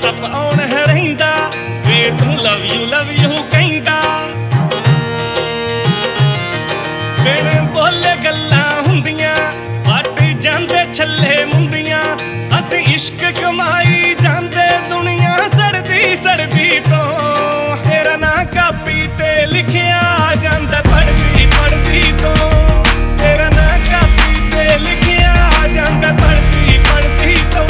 WhatsApp on है रहिंदा वे तू love you कहंदा बिन बोले गल्लां हुंदियां वट जांदे छल्ले मुंदियां असी इश्क कमाई जांदे दुनिया सड़दी तो तेरा ना कापी ते लिखिया जांदा पढ़दी तो तेरा ना कापी ते लिखिया जांदा पढ़दी तो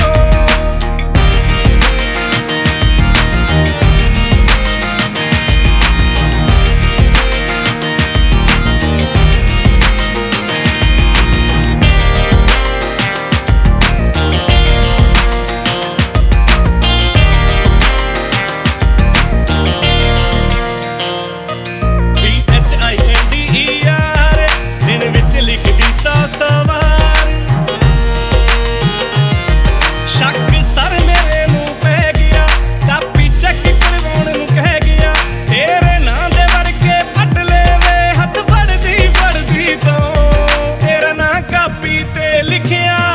लिखिया